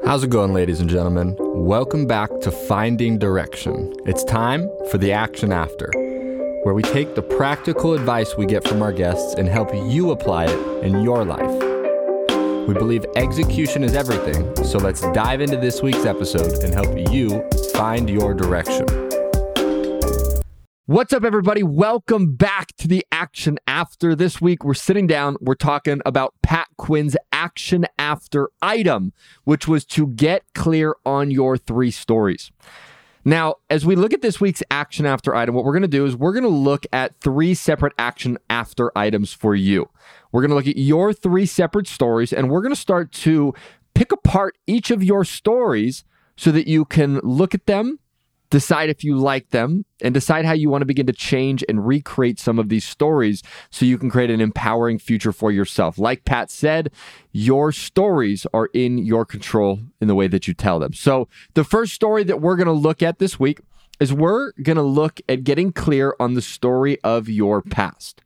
How's it going, ladies and gentlemen? Welcome back to Finding Direction. It's time for the Action After, where we take the practical advice we get from our guests and help you apply it in your life. We believe execution is everything, so let's dive into this week's episode and help you find your direction. What's up, everybody? Welcome back to the Action After. This week, we're sitting down, we're talking about Pat Quinn's Action After item, which was to get clear on your 3 stories. Now, as we look at this week's Action After item, what we're going to do is we're going to look at 3 separate Action After items for you. We're going to look at your 3 separate stories, and we're going to start to pick apart each of your stories so that you can look at them, decide if you like them, and decide how you want to begin to change and recreate some of these stories so you can create an empowering future for yourself. Like Pat said, your stories are in your control in the way that you tell them. So the first story that we're going to look at this week is we're going to look at getting clear on the story of your past.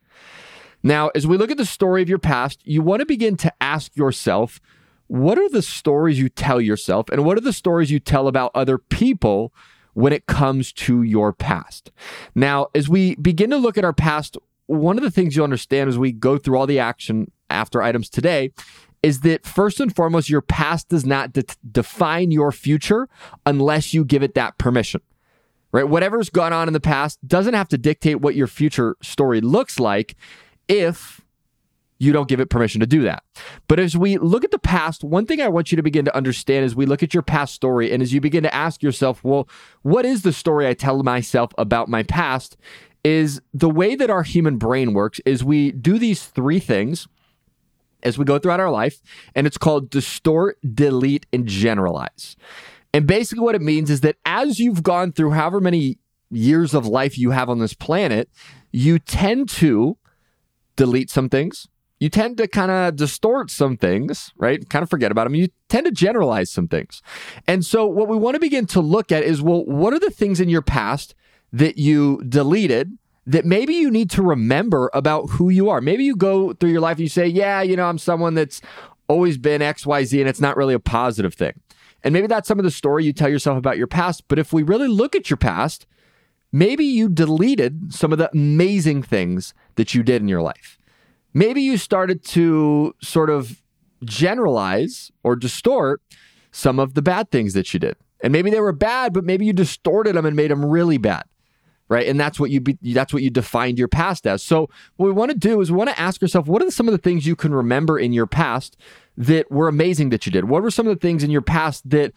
Now, as we look at the story of your past, you want to begin to ask yourself, what are the stories you tell yourself, and what are the stories you tell about other people when it comes to your past? Now, as we begin to look at our past, one of the things you'll understand as we go through all the Action After items today is that first and foremost, your past does not define your future unless you give it that permission, right? Whatever's gone on in the past doesn't have to dictate what your future story looks like if you don't give it permission to do that. But as we look at the past, one thing I want you to begin to understand as we look at your past story, and as you begin to ask yourself, well, what is the story I tell myself about my past, is the way that our human brain works is we do these 3 things as we go throughout our life, and it's called distort, delete, and generalize. And basically what it means is that as you've gone through however many years of life you have on this planet, you tend to delete some things. You tend to kind of distort some things, right? Kind of forget about them. You tend to generalize some things. And so what we want to begin to look at is, well, what are the things in your past that you deleted that maybe you need to remember about who you are? Maybe you go through your life and you say, yeah, I'm someone that's always been X, Y, Z, and it's not really a positive thing. And maybe that's some of the story you tell yourself about your past. But if we really look at your past, maybe you deleted some of the amazing things that you did in your life. Maybe you started to sort of generalize or distort some of the bad things that you did. And maybe they were bad, but maybe you distorted them and made them really bad, right? And that's what you defined your past as. So what we want to do is we want to ask yourself, what are some of the things you can remember in your past that were amazing that you did? What were some of the things in your past that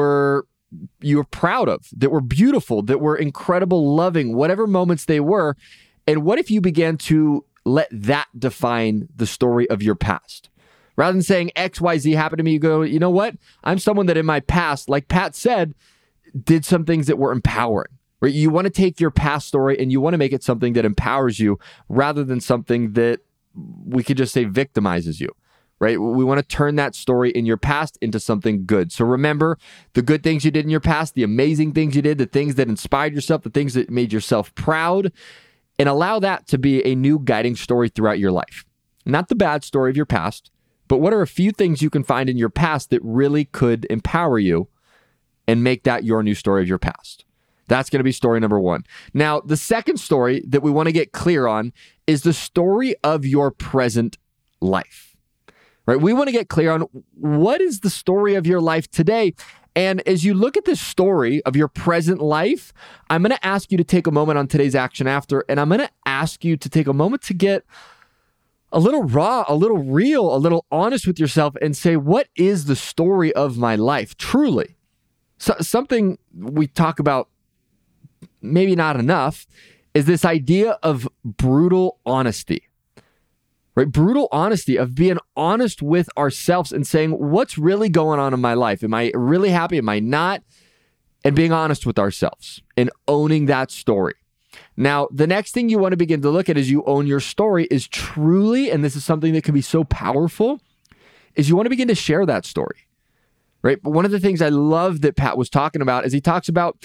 you were proud of, that were beautiful, that were incredible, loving, whatever moments they were? And what if you began to let that define the story of your past? Rather than saying X, Y, Z happened to me, you go, you know what? I'm someone that in my past, like Pat said, did some things that were empowering. Right? You want to take your past story and you want to make it something that empowers you rather than something that we could just say victimizes you. Right? We want to turn that story in your past into something good. So remember the good things you did in your past, the amazing things you did, the things that inspired yourself, the things that made yourself proud, and allow that to be a new guiding story throughout your life. Not the bad story of your past, but what are a few things you can find in your past that really could empower you and make that your new story of your past? That's going to be story number 1. Now, the second story that we want to get clear on is the story of your present life. Right? We want to get clear on what is the story of your life today. And as you look at this story of your present life, I'm going to ask you to take a moment on today's Action After, and I'm going to ask you to take a moment to get a little raw, a little real, a little honest with yourself and say, what is the story of my life truly? So, something we talk about maybe not enough is this idea of brutal honesty. Right? Brutal honesty, of being honest with ourselves and saying, what's really going on in my life? Am I really happy? Am I not? And being honest with ourselves and owning that story. Now, the next thing you want to begin to look at as you own your story is truly, and this is something that can be so powerful, is you want to begin to share that story. Right? But one of the things I love that Pat was talking about is he talks about,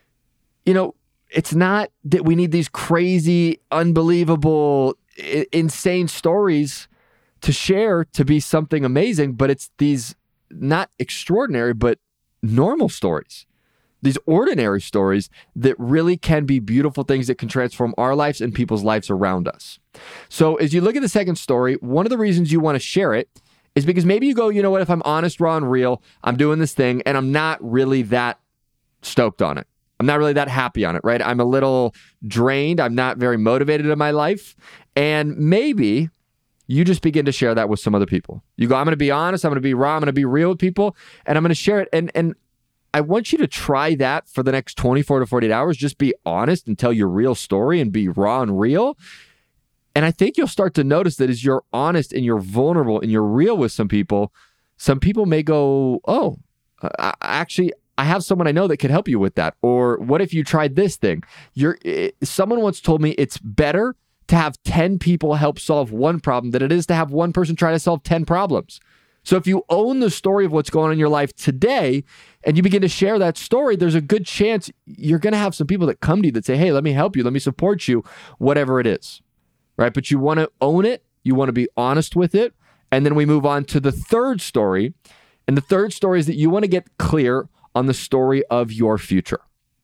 it's not that we need these crazy, unbelievable, insane stories to share to be something amazing, but it's these not extraordinary, but normal stories. These ordinary stories that really can be beautiful things that can transform our lives and people's lives around us. So as you look at the second story, one of the reasons you want to share it is because maybe you go, you know what, if I'm honest, raw, and real, I'm doing this thing and I'm not really that stoked on it. I'm not really that happy on it, right? I'm a little drained. I'm not very motivated in my life. And maybe you just begin to share that with some other people. You go, I'm going to be honest. I'm going to be raw. I'm going to be real with people and I'm going to share it. And I want you to try that for the next 24 to 48 hours. Just be honest and tell your real story and be raw and real. And I think you'll start to notice that as you're honest and you're vulnerable and you're real with some people may go, oh, actually, I have someone I know that could help you with that. Or what if you tried this thing? Someone once told me it's better to have 10 people help solve one problem than it is to have one person try to solve 10 problems. So if you own the story of what's going on in your life today and you begin to share that story, there's a good chance you're going to have some people that come to you that say, hey, let me help you. Let me support you, whatever it is, right? But you want to own it. You want to be honest with it. And then we move on to the third story. And the third story is that you want to get clear on the story of your future.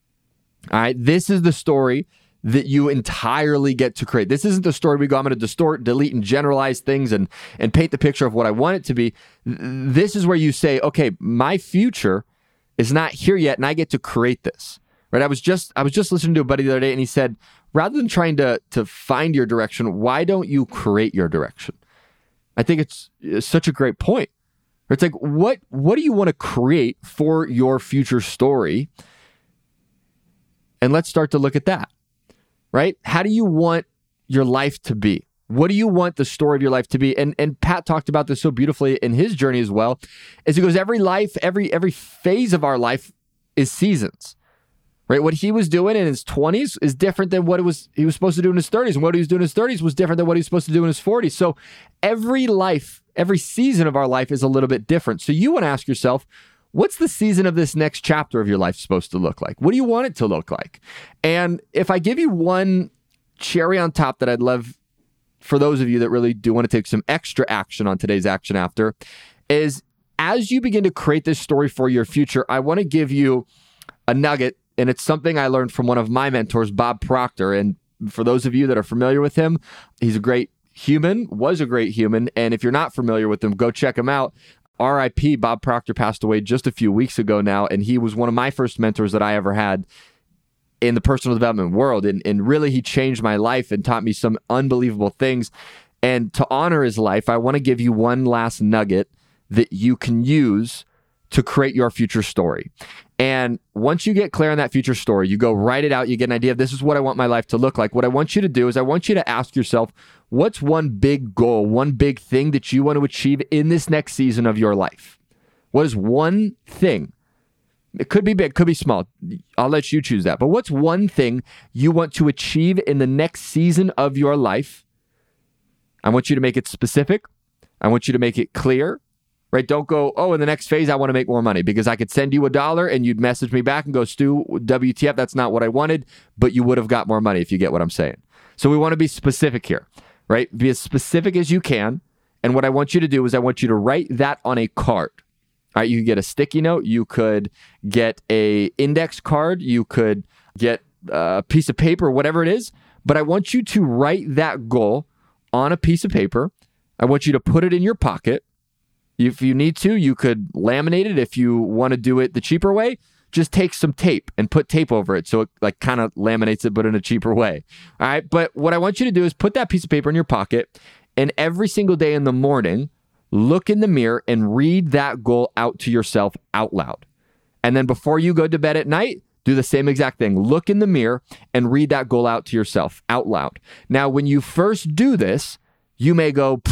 All right. This is the story that you entirely get to create. This isn't the story we go, I'm going to distort, delete, and generalize things and paint the picture of what I want it to be. This is where you say, okay, my future is not here yet, and I get to create this. Right? I was just listening to a buddy the other day, and he said, rather than trying to find your direction, why don't you create your direction? I think it's such a great point. It's like, what do you want to create for your future story? And let's start to look at that. Right? How do you want your life to be? What do you want the story of your life to be? And Pat talked about this so beautifully in his journey as well, as he goes, every phase of our life is seasons. Right? What he was doing in his 20s is different than what he was supposed to do in his 30s. And what he was doing in his 30s was different than what he was supposed to do in his 40s. So every season of our life is a little bit different. So you want to ask yourself, what's the season of this next chapter of your life supposed to look like? What do you want it to look like? And if I give you one cherry on top that I'd love for those of you that really do want to take some extra action on today's Action After, is as you begin to create this story for your future, I want to give you a nugget, and it's something I learned from one of my mentors, Bob Proctor. And for those of you that are familiar with him, he's was a great human. And if you're not familiar with him, go check him out. R.I.P. Bob Proctor passed away just a few weeks ago now, and he was one of my first mentors that I ever had in the personal development world. And really, he changed my life and taught me some unbelievable things. And to honor his life, I want to give you one last nugget that you can use to create your future story. And once you get clear on that future story, you go write it out, you get an idea of this is what I want my life to look like. What I want you to do is I want you to ask yourself, what's one big goal, one big thing that you want to achieve in this next season of your life? What is one thing? It could be big, could be small. I'll let you choose that. But what's one thing you want to achieve in the next season of your life? I want you to make it specific. I want you to make it clear. Right? Don't go, in the next phase, I want to make more money because I could send you $1 and you'd message me back and go, Stu, WTF, that's not what I wanted, but you would have got more money if you get what I'm saying. So we want to be specific here, right? Be as specific as you can. And what I want you to do is I want you to write that on a card. All right? You could get a sticky note. You could get a index card. You could get a piece of paper, whatever it is. But I want you to write that goal on a piece of paper. I want you to put it in your pocket. If you need to, you could laminate it. If you want to do it the cheaper way, just take some tape and put tape over it so it like kind of laminates it, but in a cheaper way. All right. But what I want you to do is put that piece of paper in your pocket, and every single day in the morning, look in the mirror and read that goal out to yourself out loud. And then before you go to bed at night, do the same exact thing. Look in the mirror and read that goal out to yourself out loud. Now, when you first do this, you may go,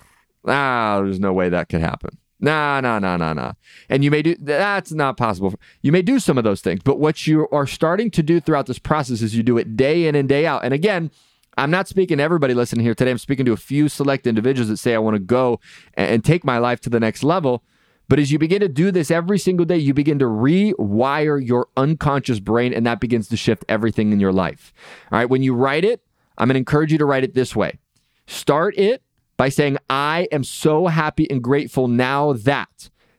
there's no way that could happen. Nah. And you may do, that's not possible. You may do some of those things, but what you are starting to do throughout this process is you do it day in and day out. And again, I'm not speaking to everybody listening here today. I'm speaking to a few select individuals that say, I want to go and take my life to the next level. But as you begin to do this every single day, you begin to rewire your unconscious brain, and that begins to shift everything in your life. All right. When you write it, I'm going to encourage you to write it this way. Start it by saying, I am so happy and grateful now that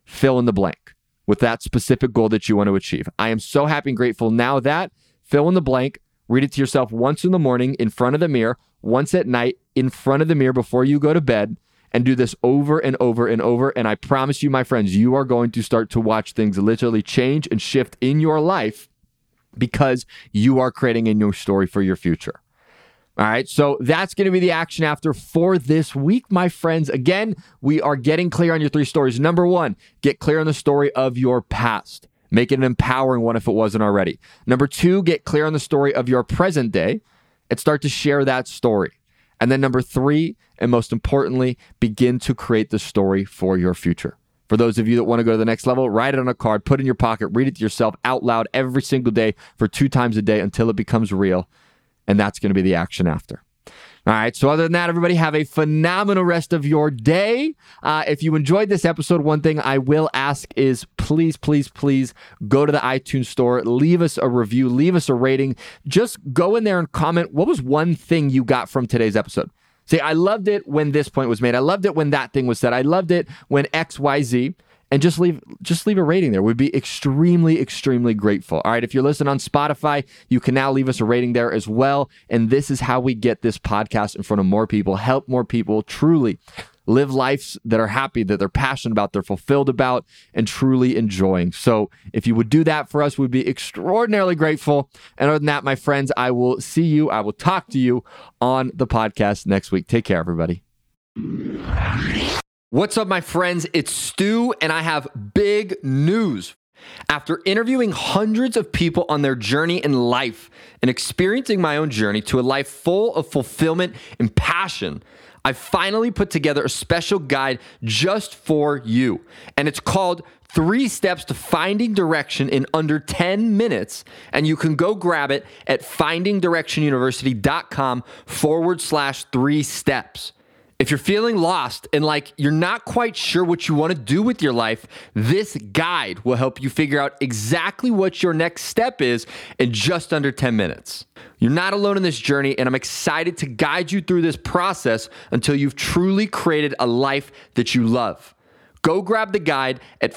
fill in the blank with that specific goal that you want to achieve. I am so happy and grateful now that fill in the blank, read it to yourself once in the morning in front of the mirror, once at night in front of the mirror before you go to bed, and do this over and over and over. And I promise you, my friends, you are going to start to watch things literally change and shift in your life because you are creating a new story for your future. All right, so that's going to be the action after for this week, my friends. Again, we are getting clear on your 3 stories. Number 1, get clear on the story of your past. Make it an empowering one if it wasn't already. Number 2, get clear on the story of your present day and start to share that story. And then number 3, and most importantly, begin to create the story for your future. For those of you that want to go to the next level, write it on a card, put it in your pocket, read it to yourself out loud every single day for 2 times a day until it becomes real. And that's going to be the action after. All right. So other than that, everybody have a phenomenal rest of your day. If you enjoyed this episode, one thing I will ask is please, please, please go to the iTunes store, leave us a review, leave us a rating. Just go in there and comment. What was one thing you got from today's episode? Say, I loved it when this point was made. I loved it when that thing was said. I loved it when X, Y, Z. And just leave a rating there. We'd be extremely, extremely grateful. All right, if you're listening on Spotify, you can now leave us a rating there as well. And this is how we get this podcast in front of more people, help more people truly live lives that are happy, that they're passionate about, they're fulfilled about, and truly enjoying. So if you would do that for us, we'd be extraordinarily grateful. And other than that, my friends, I will talk to you on the podcast next week. Take care, everybody. What's up, my friends? It's Stu, and I have big news. After interviewing hundreds of people on their journey in life and experiencing my own journey to a life full of fulfillment and passion, I finally put together a special guide just for you. And it's called 3 Steps to Finding Direction in Under 10 Minutes. And you can go grab it at findingdirectionuniversity.com/3 steps. If you're feeling lost and like you're not quite sure what you want to do with your life, this guide will help you figure out exactly what your next step is in just under 10 minutes. You're not alone in this journey, and I'm excited to guide you through this process until you've truly created a life that you love. Go grab the guide at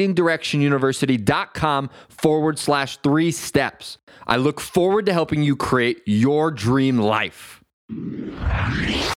findingdirectionuniversity.com/3 steps. I look forward to helping you create your dream life.